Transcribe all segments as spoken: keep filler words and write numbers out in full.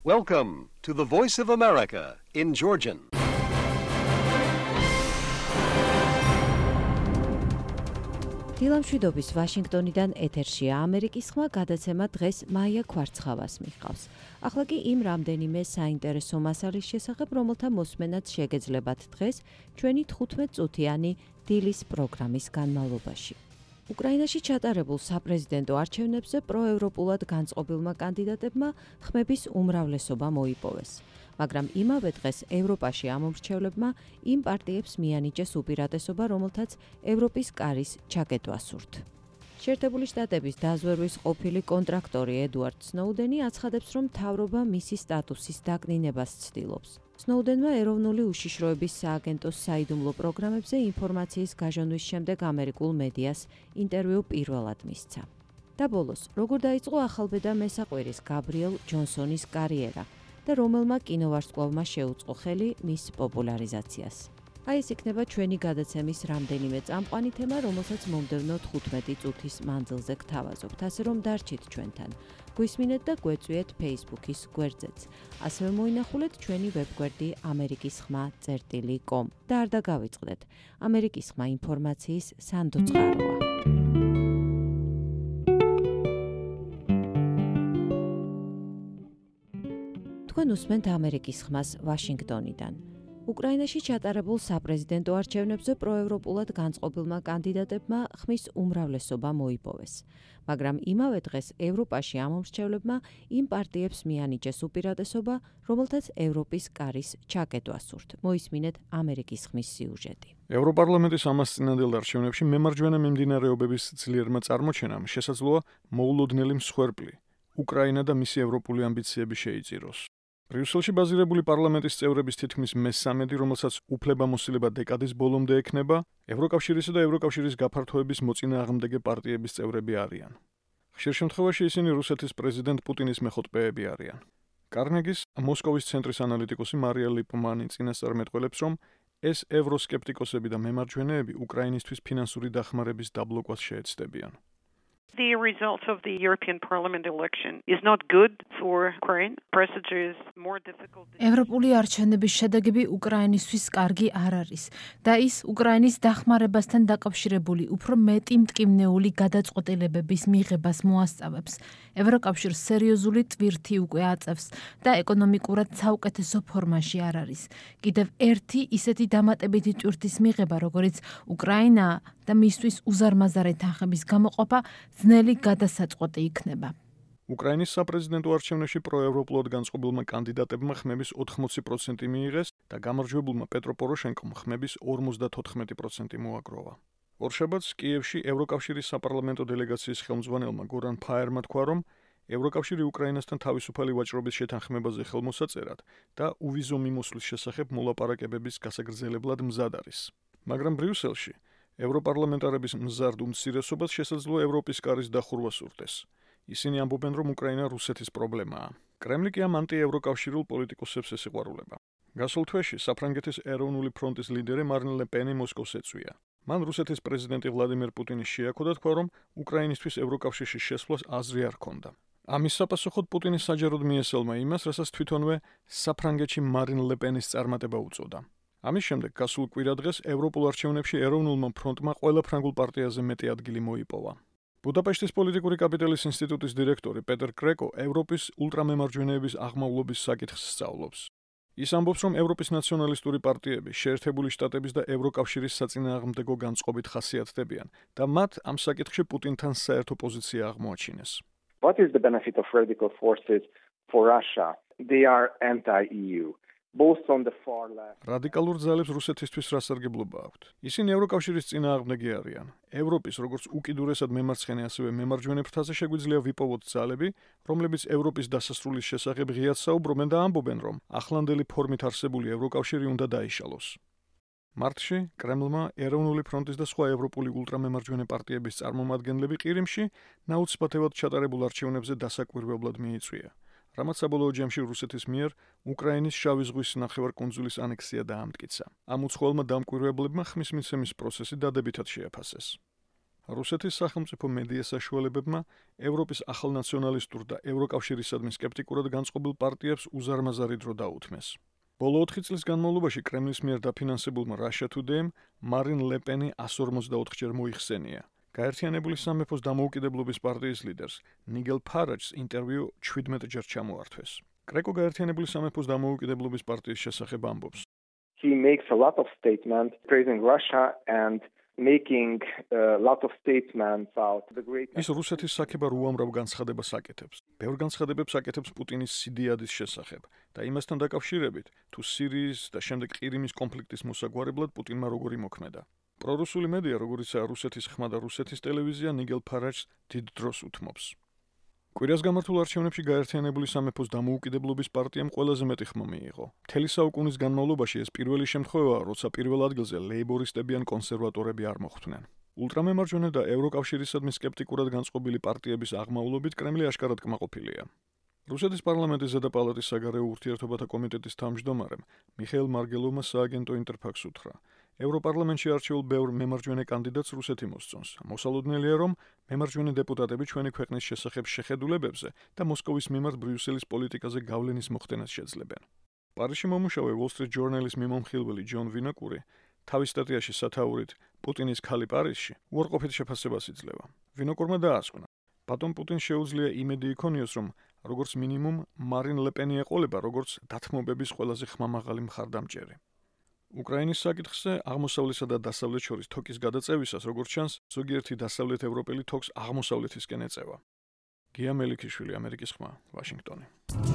Welcome to the Voice of America in Georgian. დილამშვიდობის ვაშინგტონიდან ეთერშია ამერიკის ხმა გადაცემა დღეს მაია ქვარცხავას მიჰყავს. ახლა კი იმ რამდენიმე საინტერესო მასალის შესახებ, რომელთა მოსმენაც შეგეძლებათ დღეს ჩვენი თხუთმეტწუთიანი დილის პროგრამის განმავლობაში. უკრაინაში ჩატარებულ საპრეზიდენტო არჩევნებზე პროევროპულად განწყობილმა კანდიდატებმა ხმების უმრავლესობა მოიპოვეს. მაგრამ იმავე დღეს ევროპაში ამომრჩევლებმა იმ პარტიებს მიანიჭეს უპირატესობა, რომელთაც ევროპის კარის ჩაკეტვა სურთ. შეერთებული შტატების დაზვერვის ყოფილი კონტრაქტორი ედუარდ სნოუდენი აცხადებს, რომ მთავრობა მისი სტატუსის დაკნინებას ცდილობს. სნოუდენმა ეროვნული უშიშროების სააგენტოს საიდუმლო პროგრამებზე ინფორმაციის გაჟონვის შემდეგ ამერიკულ მედიას ინტერვიუ პირველად მისცა. და ბოლოს, როგორ დაიწყო ახალბედა მესაყვირის გაბრიელ ჯონსონის კარიერა და რომელმა კინოვარსკვლავმა შეუწყო ხელი მის პოპულარიზაციას. აი ეს იქნება ჩვენი გადაცემის რამდენიმე წამყვანი თემა, რომელსაც მომდევნო თხუთმეტი წუთის მანძილზე გთავაზობთ, ასე რომ დარჩით ჩვენთან. გვისმინეთ და გვეწვიეთ Facebook-ის გვერდზეც. ასევე მოინახულეთ ჩვენი ვებგვერდი ამერიკის ხმა წერტილი კომ და არ დაგავიწყდეთ. ამერიკის ხმა ინფორმაციის სანდო წყაროა. თქვენ უსმენთ ამერიკის ხმას ვაშინგტონიდან. უკრაინაში ჩატარებულ საპრეზიდენტო არჩევნებზე პროევროპულად განწყობილმა კანდიდატებმა ხმის უმრავლესობა მოიპოვეს. მაგრამ იმავე დღეს ევროპაში ამომრჩევლებმა იმ პარტიებს მიანიჭეს უპირატესობა, რომელთაც ევროპის კარის ჩაკეტვა სურთ. მოისმინეთ ამერიკის ხმის სიუჟეტი. ევროპარლამენტის ამასწინებელ არჩევნებში მემარჯვენე მიმდინარეობების ძლიერმა წარმოჩენამ შესაძლოა მოულოდნელი მსხვერპლი უკრაინა და მისი ევროპული ამბიციები შეიწიროს. ბრიუსელში ბაზირებული პარლამენტის წევრების თითქმის მესამედი, რომელსაც უფლებამოსილება დეკადის ბოლომდე ექნება, ევროკავშირისა და ევროკავშირის გაფართოების მოწინააღმდეგე პარტიების წევრები არიან. ხშირ შემთხვევაში ისინი რუსეთის პრეზიდენტ პუტინის მეხოტბეები არიან. კარნეგის მოსკოვის ცენტრის ანალიტიკოსი მარია ლიპმანი წინასწარმეტყველებს, რომ ეს ევროსკეპტიკოსები და მემარჯვენეები უკრაინისთვის ფინანსური დახმარების დაბლოკვას შეეცდებიან. The result of the European Parliament election is not good for Ukraine. Procedure is more difficult. ევროპული არჩევნების შედეგები უკრაინისთვის კარგი არ არის და ის უკრაინის დახმარებასთან დაკავშირებული უფრო მეტი მტკივნეული გადაწყვეტილებების მიღებას მოასწავებს. ევროკავშირს სერიოზული ტვირთი უკვე აწევს და ეკონომიკურად საუკეთესო ფორმაში არ არის. კიდევ ერთი ისეთი დამატებითი ტვირთის მიღება, როგორიც უკრაინა და მისთვის უზარმაზარი თანხების გამოყოფა ძნელი გადასაწყვეტი იქნება. უკრაინის საპრეზიდენტო არჩევნებში პროევროპულად განწყობილმა კანდიდატებმა ხმების ოთხმოცი პროცენტი მიიღეს და გამარჯვებულმა პეტრო პოროშენკომ ხმების ორმოცდათოთხმეტი პროცენტი მოაგროვა. ორშაბათს კიევში ევროკავშირის საპარლამენტო დელეგაციის ხელმძღვანელმა გორან ფაერმა თქვა, რომ ევროკავშირი უკრაინასთან თავისუფალი ვაჭრობის შეთანხმებაზე ხელმოსაწერად და უვიზო მიმოსვლის შესახებ მოლაპარაკებების გასაგრძელებლად მზად არის. მაგრამ ბრიუსელში ევროპარლამენტარების მზარდ უმცირესობას შესაძლოა ევროპის კარის დახურვა სურდეს. ისინი ამბობენ, რომ უკრაინა რუსეთის პრობლემაა. კრემლი კი ამ ანტიევროკავშირულ პოლიტიკოსებს ესიყვარულება. გასულ თვეში საფრანგეთის ეროვნული ფრონტის ლიდერი მარინ ლე პენი მოსკოვს ეწვია. მან რუსეთის პრეზიდენტი ვლადიმერ პუტინის შეაქო და თქვა, რომ უკრაინისთვის ევროკავშირში შესვლას აზრი არ ჰქონდა. ამის საპასუხოდ პუტინის საჯაროდ მიესალმა იმას, რასაც თვითონვე საფრანგეთში მარინ ლე პენის წარმატება უწოდა. ამის შემდეგ გასულ კვირადღეს ევროპულ არჩევნებში ეროვნულმა ფრონტმა ყველა ფრანგულ პარტიაზე მეტი ადგილი მოიპოვა. ბუდაპეშტის პოლიტიკური კაპიტალის ინსტიტუტის დირექტორი პეტერ კრეკო ევროპის ულტრამემარჯვენეების აღმავლობის საკითხს სწავლობს. ის ამბობს, რომ ევროპის ნაციონალისტური პარტიები შეერთებული შტატების და ევროკავშირის საწინააღმდეგო განწყობით ხასიათდებიან და მათ ამ საკითხში პუტინთან საერთო პოზიცია აღმოაჩინეს. What is the benefit of radical forces for Russia? They are anti-E U. რადიკალურ ძალებს რუსეთისთვის რა სარგებლობა აქვთ? ისინი ევროკავშირის წინააღმდეგი არიან. ევროპის როგორც უკიდურესად მემარცხენე, ასევე მემარჯვენე ფრთაზე შეგვიძლია ვიპოვოთ ძალები, რომლებიც ევროპის დასასრულის შესახებ ღიად საუბრობენ და ამბობენ, რომ ახლანდელი ფორმით არსებული ევროკავშირი უნდა დაიშალოს. მარტში კრემლმა ეროვნული ფრონტის და სხვა ევროპული ულტრამემარჯვენე პარტიების წარმომადგენლები ყირიმში ნაუცბათებად ჩატარებულ არჩევნებზე დასაკვირვებლად მიიწვია. რამაც საბოლოო ჯამში რუსეთის მიერ უკრაინის შავი ზღვის ნახევარკუნძულის ანექსია დაამტკიცა. ამ უცხოელმა დამკვირვებლებმა ხმის მიცემის პროცესი დადებითად შეაფასეს. რუსეთის სახელმწიფო მედია საშუალებებმა ევროპის ახალნაციონალისტურ და ევროკავშირისადმი სკეპტიკურად განწყობილ პარტიებს უზარმაზარი დრო დაუთმეს. ბოლო ოთხი წლის განმავლობაში კრემლის მიერ დაფინანსებულმა Russia Today-მ მარინ ლე პენი one forty-four ჯერ მოიხსენია. გაერთიანებული სამეფოს დამოუკიდებლობის პარტიის ლიდერს ნიგელ ფარაჯს ინტერვიუ seventeen ჯერ ჩამოართვეს. კრეკო გაერთიანებული სამეფოს დამოუკიდებლობის პარტიის შესახებ ამბობს. He makes a lot of statements praising Russia and making a lot of statements about the great ის რუსეთის საქებარ უამრავ განცხადებას აკეთებს. ბევრ განცხადებებს აკეთებს პუტინის სიდიადის შესახებ და იმასთან დაკავშირებით, თუ სირიის და შემდეგ ყირიმის კონფლიქტის მოსაგვარებლად პუტინმა როგორი მოქმედა. პრორუსული მედია, როგორიცაა რუსეთის ხმა და რუსეთის ტელევიზია, ნიგელ ფარაჯს დიდ დროს უთმობს. კვირას გამართულ არჩევნებში გაერთიანებული სამეფოს დამოუკიდებლობის პარტიამ ყველაზე მეტი ხმა მიიღო. მთელი საუკუნის განმავლობაში ეს პირველი შემთხვევაა, როცა პირველ ადგილზე ლეიბორისტები ან კონსერვატორები არ მოხვდნენ. ულტრამემარჯვენე და ევროკავშირისადმი სკეპტიკურად განწყობილი პარტიების აღმავლობით კრემლი აშკარად კმაყოფილია. რუსეთის პარლამენტის ზედა პალატის საგარეო ურთიერთობათა კომიტეტის თავმჯდომარემ მიხეილ მარგელოვმა სააგენტო ინტერფაქს უთხრა. ევროპარლამენტში არჩეულ ბევრ მემარჯვენე კანდიდატს რუსეთი მოსწონს. მოსალოდნელია, რომ მემარჯვენე დეპუტატები ჩვენი ქვეყნის შესახებ შეხედულებებზე და მოსკოვის მიმართ ბრიუსელის პოლიტიკაზე გავლენის მოხდენას შეძლებენ. პარიზში მომუშავე Wall Street Journal-ის მიმომხილველი ჯონ ვინოკური თავის სტატიაში სათაურით პუტინის ქალი პარიზში უარყოფით შეფასებას იძლევა. ვინოკურმა დაასკვნა. ბატონ პუტინს შეუძლია იმედი იქონიოს, რომ როგორც მინიმუმ მარინ ლე პენი ეყოლება როგორც დათმობების ყველაზე ხმამაღალი მხარდამჭერი. უკრაინის საკითხზე აღმოსავლეთსა და დასავლეთ შორის თოკის გადაწევისას, როგორც ჩანს, ზოგიერთი დასავლეთ ევროპელი თოკს აღმოსავლეთისკენ ეწევა. გია მელიქიშვილი, ამერიკის ხმა, ვაშინგტონი.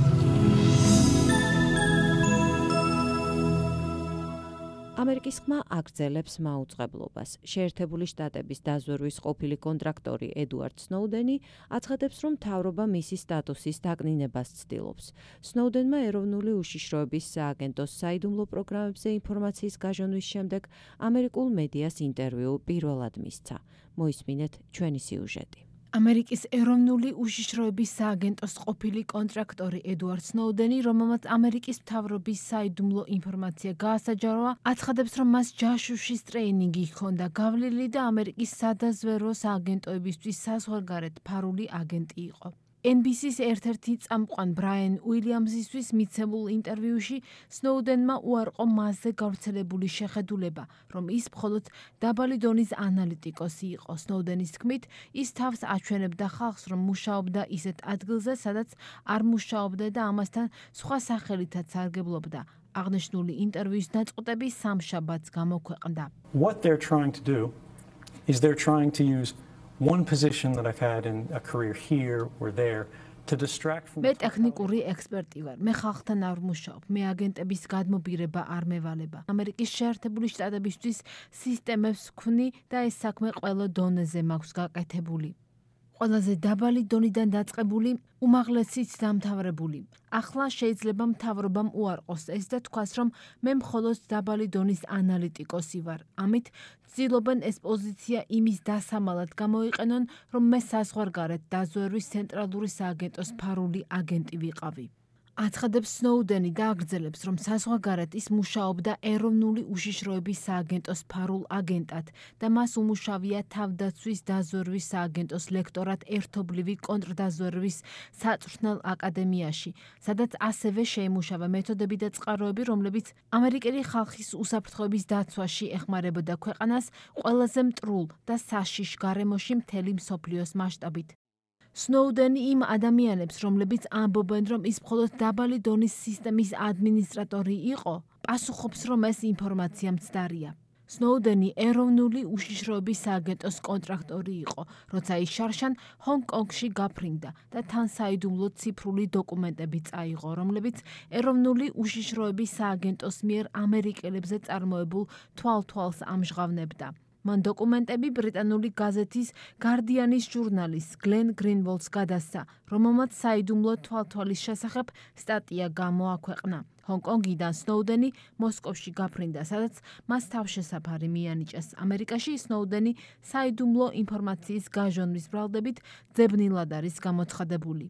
ამერიკის ხმა აგრძელებს მაუწყებლობას. შეერთებული შტატების დაზვერვის ყოფილი კონტრაქტორი ედუარდ სნოუდენი აცხადებს, რომ მთავრობა მისი სტატუსის დაკნინებას ცდილობს. სნოუდენმა ეროვნული უშიშროების სააგენტოს საიდუმლო პროგრამებზე ინფორმაციის გაჟონვის შემდეგ ამერიკულ მედიას ინტერვიუ პირველად მისცა. მოისმინეთ ჩვენი სიუჟეტი. ამერიკის ეროვნული უშიშროების სააგენტოს ყოფილი კონტრაქტორი ედუარდ სნოუდენი, რომელმაც ამერიკის მთავრობის საიდუმლო ინფორმაცია გაასაჯაროა, აცხადებს, რომ მას ჯაშუშის ტრეინინგი ჰქონდა გავლილი და ამერიკის სადაზვერვო სააგენტოებისთვის საზღვარგარეთ ფარული აგენტი იყო. N B C-ს ერთ-ერთი წამყვან ბრაიან უილიამსისთვის მიცემულ ინტერვიუში სნოუდენმა უარყო მასზე გავრცელებული შეხედულება, რომ ის მხოლოდ დაბალი დონის ანალიტიკოსი იყო. სნოუდენის თქმით, ის თავს აჩვენებდა ხალხს, რომ მუშაობდა ისეთ ადგილზე, სადაც არ მუშაობდა და ამასთან სხვა სახელითაც სარგებლობდა. აღნიშნული ინტერვიუს ნაწყვეტები სამშაბათს გამოქვეყნდა. What they're trying to do is they're trying to use one position that I've had in a career here or there to distract from მე ტექნიკური ექსპერტი ვარ. მე ხალხთან არ ვმუშაობ. მე აგენტების გადმობირება არ მევალება. ამერიკის შეერთებული შტატებისთვის სისტემებს ვქმნი და ეს საქმე ყველა დონეზე მაქვს გაკეთებული. ყველაზე დაბალი დონიდან დაწყებული, უმაღლესით დამთავრებული. ახლა შეიძლება მთავრობამ უარყოს ეს და თქვას, რომ მე მხოლოდ დაბალი დონის ანალიტიკოსი ვარ. ამით ცდილობენ ეს პოზიცია იმის დასამალად გამოიყენონ, რომ მე საზღვარგარეთ დაზვერვის ცენტრალური სააგენტოს ფარული აგენტი ვიყავი. აცხადებს სნოუდენი და აგრძელებს, რომ საზღვარგარეთ ის მუშაობდა ეროვნული უშიშროების სააგენტოს ფარულ აგენტად და მას უმუშავია თავდაცვის დაზვერვის სააგენტოს ლექტორად ერთობლივი კონტრდაზვერვის საწვრთნელ აკადემიაში, სადაც ასევე შეიმუშავა მეთოდები და წყაროები, რომლებიც ამერიკელი ხალხის უსაფრთხოების დაცვაში ეხმარებოდა ქვეყანას ყველაზე მტრულ და საშიშ გარემოში მთელი მსოფლიოს მასშტაბით. სნოუდენი იმ ადამიანებს, რომლებიც ამბობენ, რომ ის მხოლოდ დაბალი დონის სისტემის ადმინისტრატორი იყო, პასუხობს, რომ ეს ინფორმაცია მცდარია. სნოუდენი ეროვნული უშიშროების სააგენტოს კონტრაქტორი იყო, როცა ის შარშან ჰონგ-კონგში გაფრინდა და თან საიდუმლო ციფრული დოკუმენტები წაიღო, რომლებიც ეროვნული უშიშროების სააგენტოს მიერ ამერიკელებზე წარმოებულ თვალთვალს ამჟღავნებდა. მან დოკუმენტები ბრიტანული გაზეთის გარდიანის ჟურნალისტ გლენ გრინვოლდს გადასცა, რომელმაც საიდუმლო თვალთვალის შესახებ სტატია გამოაქვეყნა. ჰონგ-კონგიდან სნოუდენი მოსკოვში გაფრინდა, სადაც მას თავშესაფარი მიანიჭეს. ამერიკაში სნოუდენი საიდუმლო ინფორმაციის გაჟონვის ბრალდებით ძებნილად არის გამოცხადებული.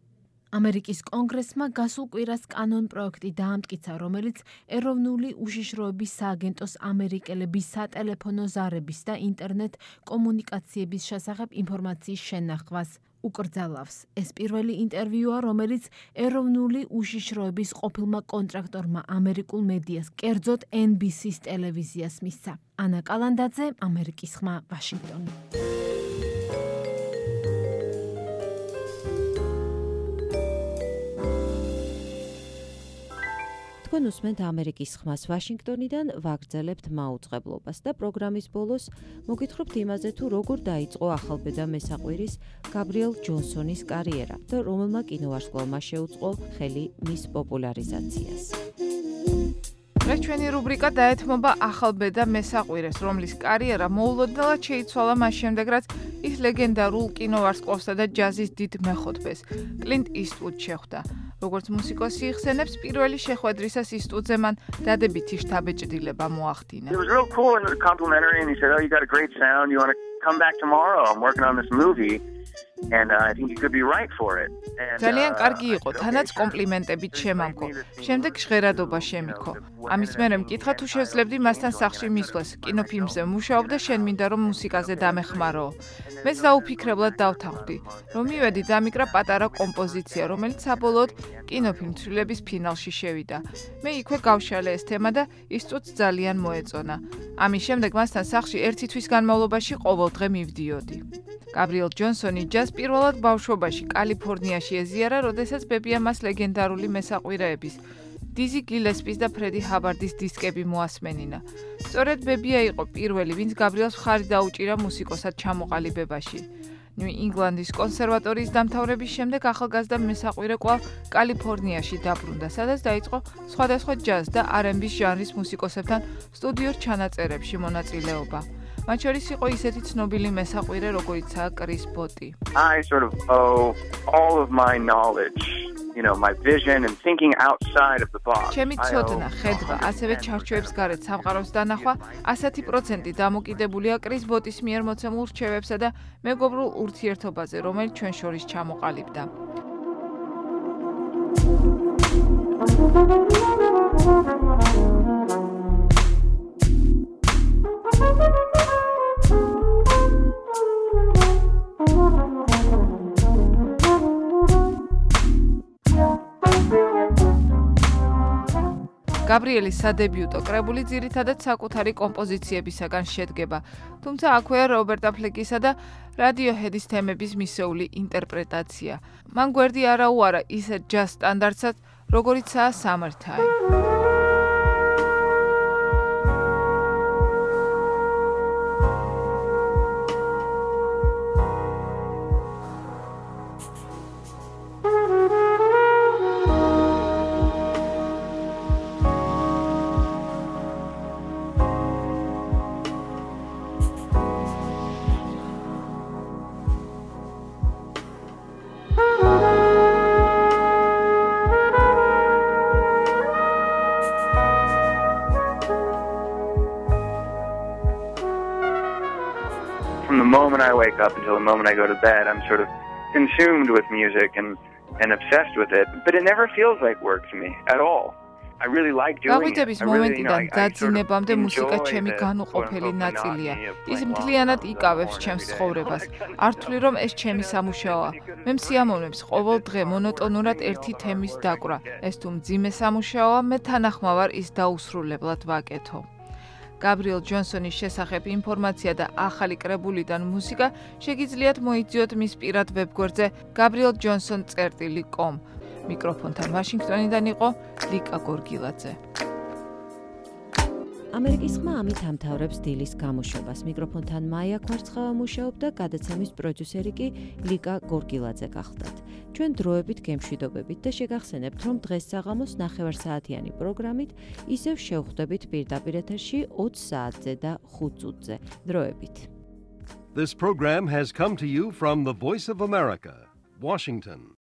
ამერიკის კონგრესმა გასულ კვირას კანონ პროექტი დაამტკიცა, რომელიც ეროვნული უშიშროების სააგენტოს ამერიკელების სატელეფონო ზარების და ინტერნეტ კომუნიკაციების შესახებ ინფორმაციის შენახვას უკრძალავს. ეს პირველი ინტერვიუა, რომელიც ეროვნული უშიშროების ყოფილმა კონტრაქტორმა ამერიკულ მედიას, კერძოდ ენ ბი სი-ს ტელევიზიას მისცა. ანა კალანდაძე, ამერიკის ხმა, ვაშინგტონი. თქვენ უსმენთ ამერიკის ხმას ვაშინგტონიდან, ვაგრძელებთ მაუწყებლობას და პროგრამის ბოლოს მოგითხრობთ იმაზე, თუ როგორ დაიწყო ახალბედა მესაყვირის გაბრიელ ჯონსონის კარიერა და რომელმა კინოვარსკვლავმა შეუწყო ხელი მის პოპულარიზაციას. დღეს ჩვენი რუბრიკა დაეთმობა ახალბედა მესაყვირეს, რომლის კარიერა მოულოდნელად შეიცვალა მას შემდეგ, რაც ის ლეგენდარულ კინოვარსკვლავსა და ჯაზის დიდ მეხოთბეს, კლინტ ისტვუდს შეხვდა. როგორც მუსიკოსი იხსენებს, პირველი შეხვედრისას ისტვუდზე მან დადებითი შთაბეჭდილება მოახდინა. It was real cool and complimentary and he said, "Oh, you got a great sound. You want to come back tomorrow? I'm working on this movie." And uh, I think you could be right for it. And ძალიან კარგი იყო, თანაც კომპლიმენტებით შემამქო. შემდეგ ჟღერადობა შემიქო. ამის მერე მკითხა თუ შევძლებდი მასთან სახლში მისვლას. კინოფილმზე მუშაობდა, შენ მინდა რომ მუსიკაზე დამეხმარო. მეც დაუფიქრებლად დავთანხმდი, რომ მივედი დამიკრა პატარა კომპოზიცია, რომელიც საბოლოოდ კინოფილმ თვლილების ფინალში შევიდა. მე იქვე გავშალე ეს თემა და ისტვუდს ძალიან მოეწონა. ამის შემდეგ მასთან სახლში ერთი თვის განმავლობაში ყოველდღე მივდიოდი. გაბრიელ ჯონსონი ჯაზ პირველად ბავშვობაში კალიფორნიაში ეზიარა, როდესაც ბებია მას ლეგენდარული მესაყვირეების დიზი გილესპის და ფრედი ჰაბარდის დისკები მოასმენინა. სწორედ ბებია იყო პირველი, ვინც გაბრიელს მხარი დაუჭირა მუსიკოსად ჩამოყალიბებაში. ნიუ-ინგლანდის კონსერვატორიის დამთავრების შემდეგ ახალგაზრდა მესაყვირე კვლავ კალიფორნიაში დაბრუნდა, სადაც დაიწყო სხვადასხვა ჯაზ და არ εν ბის ჟანრის მუსიკოსებთან სტუდიურ ჩანაწერებში მონაწილეობა. მათ შორის იყო ისეთი ცნობილი მესაყვირე, როგორიცაა კრის ბოტი. I sort of owe all of my knowledge, you know, my vision and thinking outside of the box. ჩემი ცოდნა, ხედვა, ასევე ჩარჩოებს გარეთ სამყაროს დანახვა ასეთი პროცენტი დამოკიდებულია კრის ბოტის მიერ მოცემულ რჩევებსა და მეგობრულ ურთიერთობაზე, რომელიც ჩვენ შორის ჩამოყალიბდა. გაბრიელის სადებიუტო კრებული ძირითადად საკუთარი კომპოზიციებისაგან შედგება, თუმცა აქვეა რობერტა ფლეკისა და რადიოჰედის თემების მისეული ინტერპრეტაცია. მან გვერდი არ აუარა ისეთ ჯაზ სტანდარტსაც, როგორიცაა Summertime. From the moment I wake up until the moment I go to bed, I'm sort of consumed with music and, and obsessed with it. But it never feels like work to me at all. I really like doing it. გაღვიძების მომენტიდან დაძინებამდე მუსიკა ჩემი განუყოფელი ნაწილია. ის მთლიანად იკავებს ჩემს ცხოვრებას. არ ვთვლი, რომ ეს ჩემი სამუშაოა. მე მსიამოვნებს ყოველ დღე მონოტონურად ერთი თემის დაკვრა. ეს თუ მძიმე სამუშაოა, მე თანახმავარ ის დაუსრულებლად ვაკეთო. გაბრიელ ჯონსონის შესახებ ინფორმაცია და ახალი კრებულიდან მუსიკა შეგიძლიათ მოიძიოთ მის პირად ვებგვერდზე gabriel johnson წერტილი com. მიკროფონთან ვაშინგტონიდან იყო ლიკა გორგილაძე. ამერიკის ხმა ამით ამთავრებს დილის გამოშვებას. მიკროფონთან მაია კვარცხავა მუშაობდა, გადაცემის პროდიუსერი კი ლიკა გორგილაძე გახლდათ. ჩვენ დროებით გემშვიდობებით და შეგახსენებთ, რომ დღეს საღამოს ნახევარსაათიანი პროგრამით ისევ შევხვდებით პირდაპირ ეთერში ოცი საათზე და ხუთ წუთზე. დროებით. This program has come to you from the Voice of America, Washington.